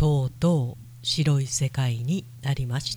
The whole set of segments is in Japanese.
とうとう白い世界になりました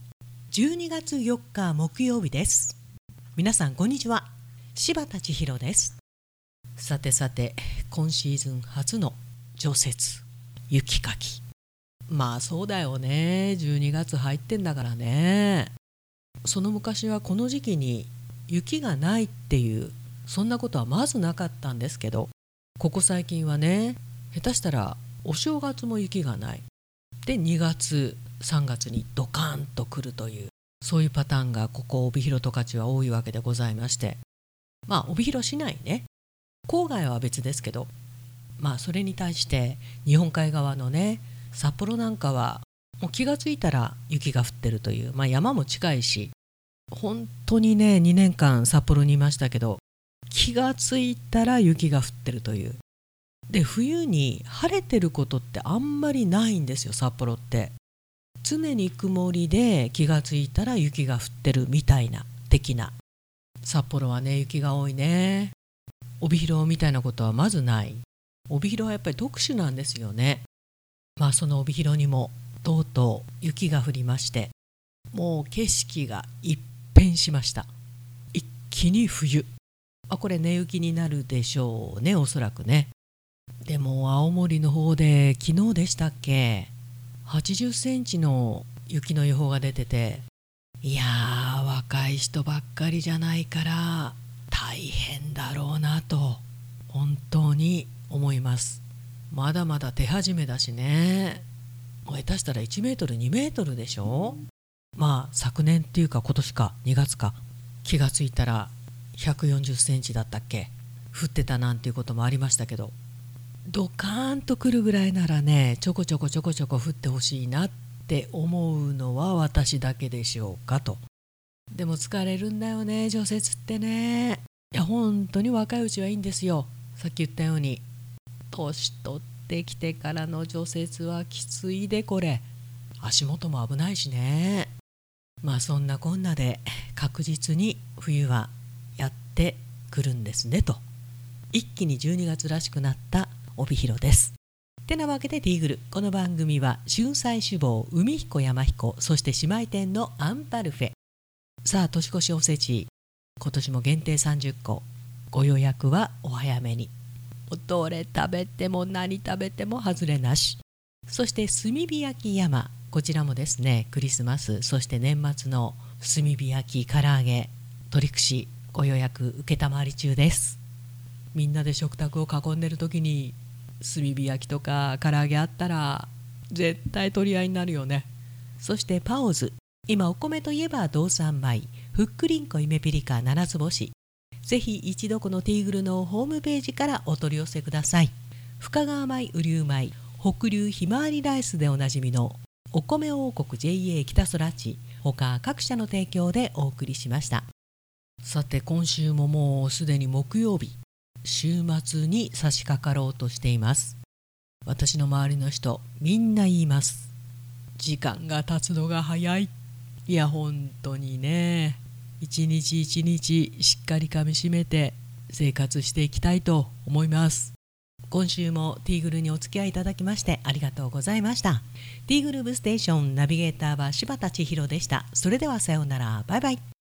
。12月4日木曜日です。皆さんこんにちは。柴田千尋です。さてさて、今シーズン初の除雪、雪かき。まあそうだよね、12月入ってんだからね。その昔はこの時期に雪がないっていうそんなことはまずなかったんですけど、ここ最近はね、下手したらお正月も雪がないで、2月3月にドカーンと来るという、そういうパターンがここ帯広十勝は多いわけでございまして、まあ帯広市内ね、郊外は別ですけど、まあそれに対して日本海側のね、札幌なんかはもう気がついたら雪が降ってるという、まあ山も近いし、本当にね、2年間札幌にいましたけど、気がついたら雪が降ってるという。で、冬に晴れてることってあんまりないんですよ、札幌って。常に曇りで気がついたら雪が降ってるみたいな的な。札幌はね、雪が多いね。帯広みたいなことはまずない。帯広はやっぱり特殊なんですよね。まあその帯広にもとうとう雪が降りまして、もう景色が一変しました。一気に冬。これ寝雪になるでしょうね、おそらくね。でも青森の方で昨日でしたっけ、80センチの雪の予報が出てて、いやー、若い人ばっかりじゃないから大変だろうなと本当に思います。まだまだ手始めだしね。もう下手したら1メートル2メートルでしょ。まあ昨年っていうか今年か2月か、気がついたら140センチだったっけ、降ってたなんていうこともありましたけど、ドカーンと来るぐらいならね、ちょこちょこ降ってほしいなって思うのは私だけでしょうかと。でも疲れるんだよね、除雪ってね。いや本当に若いうちはいいんですよ。さっき言ったように年取ってきてからの除雪はきついで、これ足元も危ないしね。まあそんなこんなで確実に冬はやってくるんですねと。一気に12月らしくなった帯広です。てなわけでティーグル、この番組は春菜志望、海彦山彦、そして姉妹店のアンパルフェ。さあ年越しおせち、今年も限定30個、ご予約はお早めに。どれ食べても何食べても外れなし。そして炭火焼き山、こちらもですね、クリスマスそして年末の炭火焼き、唐揚げ、鶏串、ご予約承り中です。みんなで食卓を囲んでる時に炭火焼きとか唐揚げあったら絶対取り合いになるよね。そしてパオズ、今お米といえば道産米、ふっくりんこ夢ピリカ7つ星。ぜひ一度このティーグルのホームページからお取り寄せください。深川米、雨竜米、北流ひまわりライスでおなじみのお米王国 JA 北空地、他各社の提供でお送りしました。さて今週ももうすでに木曜日、週末に差し掛かろうとしています。私の周りの人みんな言います。時間が経つのが早い。いや本当にね、一日一日しっかりかみしめて生活していきたいと思います。今週もティーグルにお付き合いいただきましてありがとうございました。ティーグルーブステーションナビゲーターは柴田千尋でした。それではさようなら、バイバイ。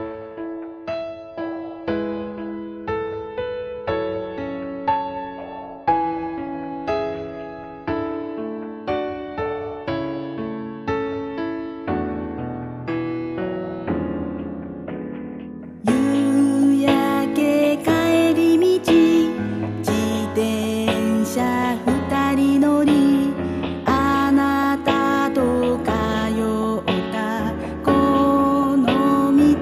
夕焼け帰り道、自転車二人乗り、あなたと通ったこの道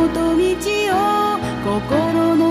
と道を心の